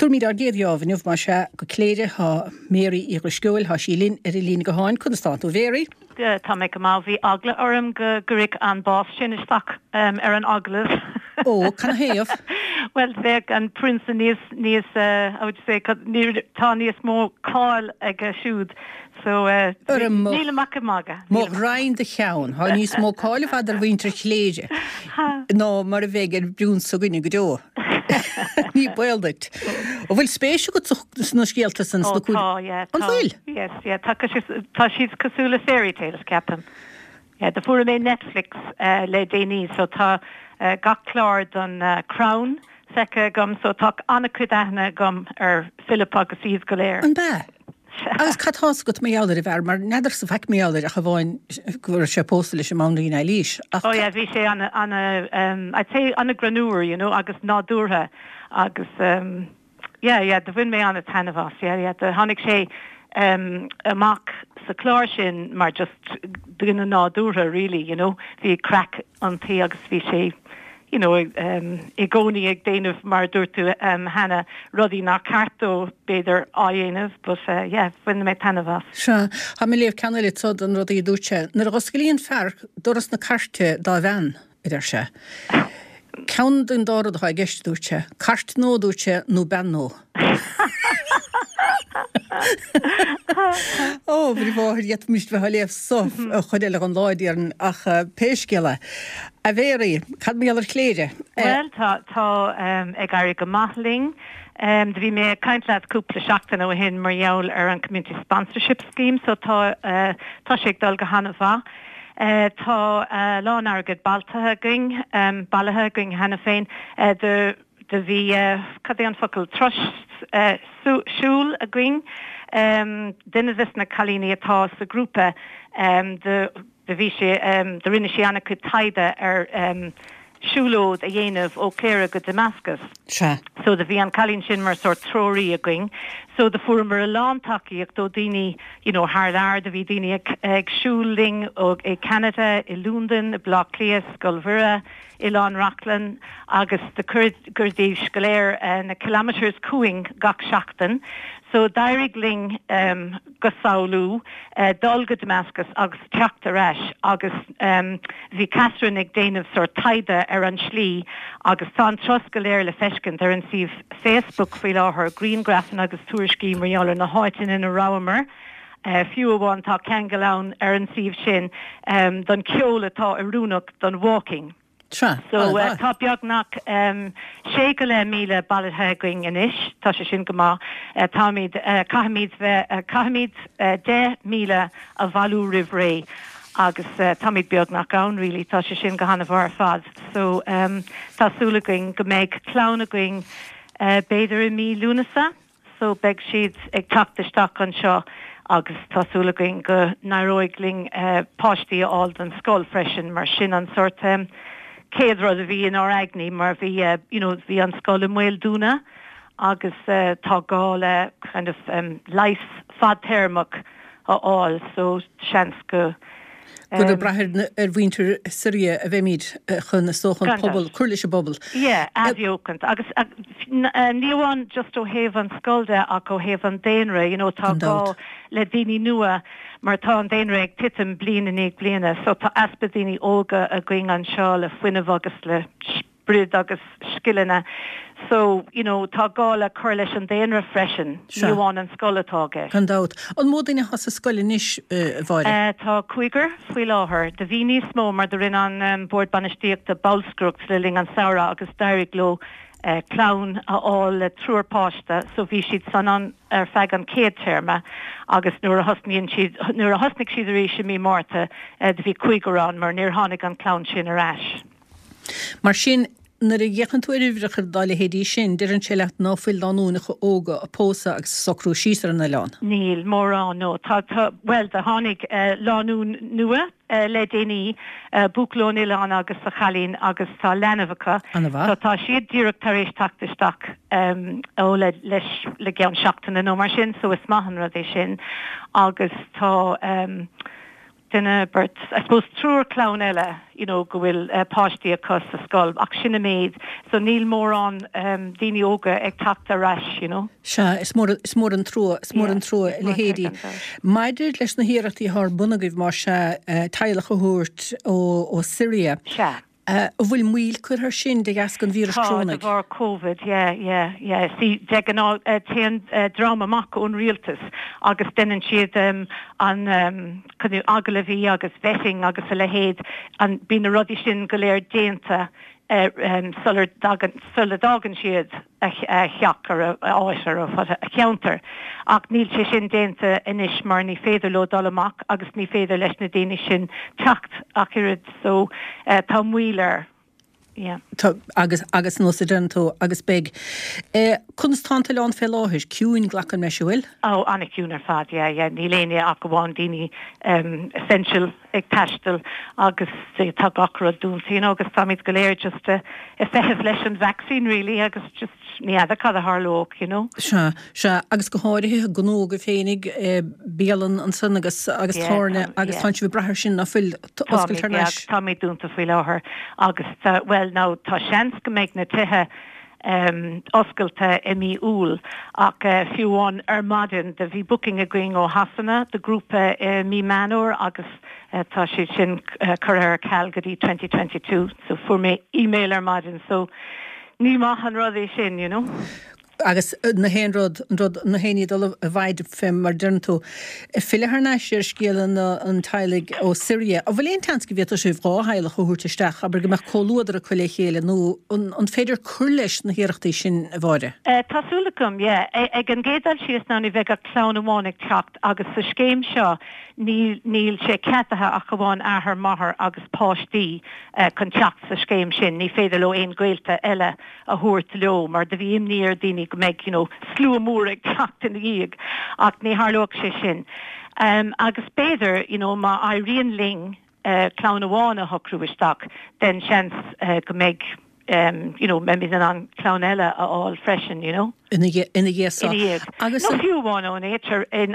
Tuairmid ar géadh inniuh mar se go cléide ha Mary i griscúil ha sílín ar i lín go háin chun stáú Mary. Tá mé go má bhí agla orm go gurig an bás sin isteach ar an aglah. Ó, can héamh? Well, bheith an prince níos I would say, tá níos mó cáil ag siúd. So, níle mac maga. Má rain de cheann, ha níos mó cáil fad ar bhaintre chléide. No, mar a bheith ar brún so gine go dó. Ní baildacht. O bhfuil spéisiú go na scialta san na cúd. An bhfuil? Yes, tá siad cosúla fairy tales ceapan. De fuair mé Netflix le déní, so tá gach clár don Crown fecha gom, so tá anna cuideachna gom ar Philip agus Eve go léir. An bheith? Agus catás go méáidir a bhar, mar neidir sa feic méáidir a chabháin gur sé pósta leis sem mánaí na líis. Oh, yeah, bhí sé I'd say anna granúir, you know, agus nádúrtha, agus, de bhain mé anna tanavás, de tháinig sé amach sa clár sin, mar just duna nádúrtha, really, you know, bhí crack an tí agus bhí sé, you know, I gcónaí ag déanamh mar dúirtú hana rudí ná cartó beidir áhéanamh, but bhain mé tanavás. Se, ha mé léomh ceanna le tod an rudí dúirte. Nar a goscailíonn fear doras na carte dá bhean idir se. Ceann dún dárad ha gceist dúirte. Cart nó dúirte nó ben nó. Ó, bhí bháthir dhéit mist bheith léamh sof chuile an láidíarn ach péisceile. A bhéirí, cad mé ar chléide? Well, tá ag airí go maithling. De bhí mé caintlead cúpla seachtain ó hin mar jaall ar an community sponsorship scheme, so tá sé ag dul go hana bha. Tá lán agad baltathe going, bailithe going hana féin, de bhí cadé an focail trust siúl a going, duine is na chalíní atá sa grúpa, de bhí sé, de rinne sé anna chu taide ar siúlód a dhéanamh ó Cléire go Damascus. So de bhí an chalín sin mar sort tróí a going. So de fuair mar a lán takeíocht ó daoine, you know, Harlard, de bhí daoine ag siúling ó ag Canada, i Lúndan, i Blá Cleas, Golvura, i Lán Rachlan, agus de Gurdíh Scoléir na kilometers cúing gach seachtain. So dairigling go saolú, dul go Damascus agus teachta reis, agus bhí Catherine ag déanamh sort taide ar an slí, agus tá an troscaléir le feiscint ar an sih Facebook faoi láthair Greengraffan agus tuairiscí marall na háitin in a Rámer. Fiú amháin tá ceangalán ar an sih sin don ceol atá i rúnach don walking. So tá beagnach 6 míle ballithe going inis, tá sé sin go má, táimid caithimid 10 míle a bhalú rih ré, agus táimid beagnach ann, really, tá sé sin go hana bhar fad. So tásúla going go méid clowna going beidir i mí lúnasa, so beg siad ag taptaisteach an seo, agus tásúla going go nairóigling páistí áil den scoil freisin mar sin an sort céadrod a bhí in our agni, mar bhí, bhí an scoil muil dúna, agus tá gáil kind of leis fad thermach áil, so seans go. Go a brethir ar bhaintear Syria a bheimid chun na sóchan pobl, chuirlis a bobl. Yeah, adhiocant. Agus níomhain just ó héamh an scoilde ach ó héamh an déanra, tá gá le daoine nua, mar tá an déanra ag titim bliana ag bliana, so tá aspa daoine óga a going an seo le fuineh agus le brid agus skillina. So, tá gála chuir leis an déanra freisin, níomháin an scoiletáge. Candát. An módaine has a scoile níos bhaire? Tá cuigar faoi láthair. De bhí níos mó mar de rin an board banistíocht a Balscrucht le ling an saora agus dairigló clown all trúrpáiste, so bhí siad san an ar feig an céad terma, agus nuair a hosnig siad a rééis mí mórta de bhí cuigarán mar níor tháinig an clown sin a rais. Mar sin nar a dhéchan tú irhreachar dála hédí sin, dir an séilecht náfuil lánúnacha óga a pósa agus socrú sísar an lán. Níl, mórrán, nó. Well, de tháinig lánún nua le déanaí búclón Ileán agus a chalín agus tá lenavacha. Tá siad díreach tar éis tactaisteach ó le geann seachtain an mar sin, so is maithan rud é sin, agus tá dinner, but I suppose trúr clownella, go bhfuil páistí a cos a scoil ach sinna méid, so níl mór an daoine óga ag tata rais, Se, is mór an trúa le héadí. Maidir leis na hiarachtaí th bunagah mar se teilech a thuairt ó Syria. Se. Bhfuil míl chuir sin de gas an vírus trónach. Bhar COVID, sí, de gan téan drama mac ón rialtas, agus denan siad an cynnu agalaví agus vetting agus a lehéad, an bína rudi sin go léir déanta sulla dagan siad a cheach ar a áisir a cheantar. Ach níl sé sin déanta inis mar ní féidir lo dalamach agus ní féidir leis na déine sin teacht ach irid so tá muiler. Yeah. Agus nó sa dentó agus beg. Kunstánta leán fé láthir, ciúin ghlachan me siúil? Anna ciún ar fad, ní léine ach bháin daoine essential ag taistal agus tá gachra dúntaín agus táid go léir just a feitheamh leis an vaccine really agus just níada cad a tharlóg, Se, agus go háirithe gnóga féinnig béalan an san agus tárne agus táint bhí brethir sin na fuil oscail tarneis. Tá mé dúnta fuil láthair agus ná tá seans go méid na tithe oscailte I mí úl ach fiúháin armadin de bhí booking a going ó Hasanna, de grúpa mí manor agus tá sé sin chuir Calgary 2022, so fuair mé email armadin, so ní maith an rud é sin, Agus na héanrod na héine dul a bhaid fim mar dernto fillithar neisir scéalan an tailig ó Syria. A bhfuil éon tansci bhíotar sé bhrá heile chuúirteisteach, aber go meach cóluadar a chuile chéile nó an féidir chur leis na hiarachtaí sin a bháide. Tásúlachum, ag an géadal sios ná ní bheith a clán amháinnig teacht agus sa scéim seo níl sé ceatathe a go bháin ahar maithar agus páistí chun teacht sa scéim sin, ní féidir le éon gaolta eile a thuairt leo, mar de bhí imníor daoine go méid, slú amór ag teacht in dhiag, ach ní tharlóg sé sin. Agus béidir, má Irene Ling clán amháin a thocrúisteach, den seans go méid maybe an clownella all freshen, In the yes. Agus no fiúháin ó nature in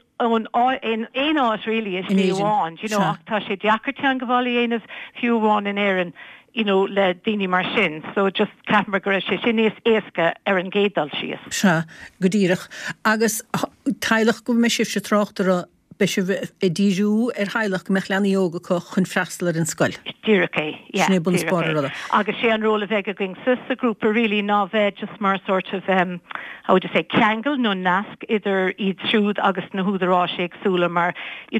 ein áit really is fiúháin, tá sé deacartean go bhfuil éanamh fiúháin in éan, le daoine mar sin, so just ceapmar go raibh sé sin níos éasca ar an géadal sios. Se, go díreach. Agus teilech go me sibh se tráchtara Bes díú heilech meach leanna yoga chun freistal in scoil. Dúracé, Sné bun spáir agus sé an róla bheith a going sus a grúpa really ná bheith just mar sort of how would you say ceangal nó nasc idir iad siúd agus na húdarrá sé agsúla mar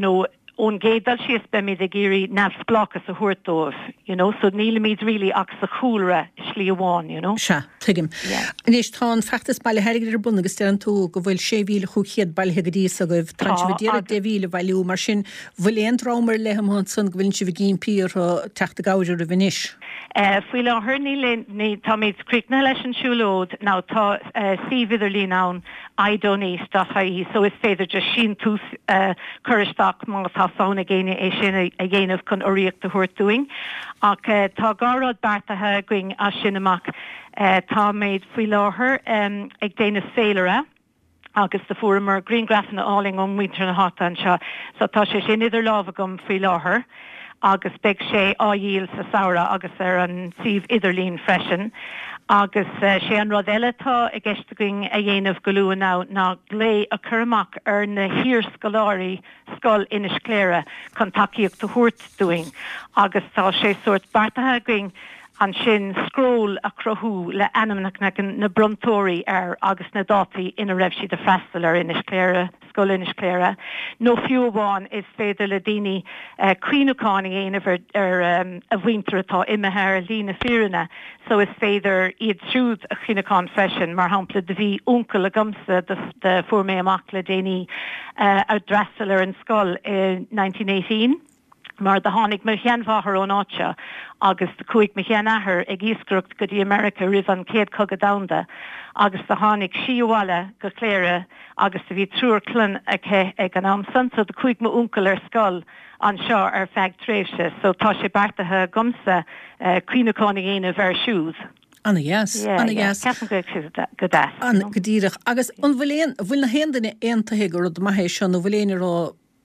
ón géadal sios be mid a géirí nafsblachas a thuirtómh, so níl míid really ach sa chúlra slí amháin, Se, tuigim. Níos tá feachtas bailile heigeir bun agus stean tú go bhfuil 6,000 chuchéad bailithe go dtí a goibh transvidéar 2,000 bailú mar sin bhfuil éon rámar leham san go bhfuil si bh ginn pír teachta gaidir a bhinis. Fuil láthair ní tá méid críicna leis an siúlód ná tá sívidir lí nán idonate.ie, so is féidir just sin tús chuiristeach má tá sána géine é sin a dhéanamh chun oríocht a thuirtúing. Ach tá gárad beartathe going a sin amach tá méid fuil láthair ag déanamh féilire agus de fuair Green Grafan áling ón muintir na hátan seo, so tá sé sin idir lábha gom fuil láthair. Agus beg sé áíil sa saora agus ar an síomh idirlín freisin. Agus sé an rud eile tá a gceiste a dhéanamh go luúa ná lé a churamach ar na hir scoláirí scoil inis cléire chun takeíocht a thuirt doing. Agus tá sé suirt bartathe going an sin scroll a crothú le anamnach na brontóirí agus na dátaí ina raibh siad a freistal ar inis cléire, scoil inis cléire. No fiúháin is féidir le daoine cuineáin aanamh ar a bhaintear atá imethe ar lína fiúranna, so is féidir iad siúd a cuineáin freisin mar hampla de bhí uncle a gomsa de fuair mé amach le daoine a dreastal ar an scoil in 1918. Mar de hánig me cheanmháthair ón áitse agus de cuaig me cheanathair ag íoscrucht go dtí America rih an céad cogad damda agus de hánig síomháile go cléire agus de bhí trúr clun ag an amsan, so de cuaig me uncle ar scoil an seo ar feag tréimhse, so tá sé bartathe gomsa cuineáin aanamh ar siúd. Anna yes. Ceapan go das. Anna go díreach agus an bhfuil na héandaine aontaithe go rud maithe seo nó bhfuil éanaar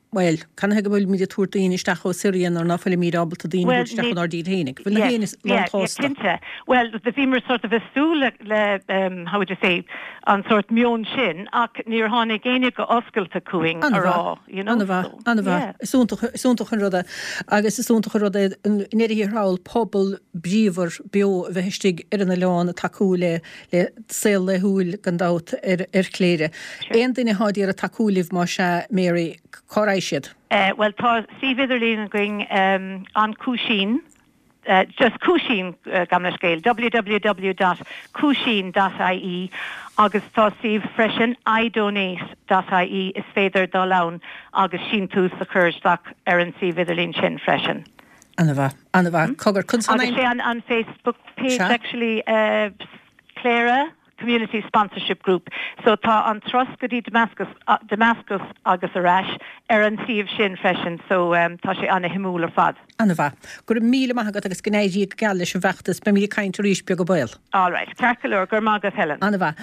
Well, can I go bhfuil míad túirtaíine isteach ó Syrian ar náfuil mírábalta daoine isteach ar díd hénig. Bhfuil na héine látásta. Well, the bhímar sort of a stúla le how would you say an sort mion sin ach níor tháinig géine go oscailta cuaing ará, you know. Anna bha. Súntach an ruda agus is súntach an ruda néirí ráil pobl bríomhar bio bheithistig ar an leán a taú le saoil le húil gandát ar chléire. Éon duine hádaí ar a taúlih má se Mary Coráisiad. Well, tá Viidirlín going on Cúisín, just Cúisín gamla scéil, www.cúisín.ie agus tá Steve freisin idonate.ie is féidir dá lán agus sin tús a chuirteach ar an Viidirlín sin freisin. Anna bha, cogur cunsan agus sé an Facebook page actually Clara Community Sponsorship Group. So tá an Troscadí Damascus agus arás ar an Steve sin freisin, so tá sé anna himúil ar fad. Anna bha, gur míle maithagad agus gnéidí gaile sin bheachtas be mí caint ríis beag go bail. All right, carcalúr gur mágad Helen. Anna bha.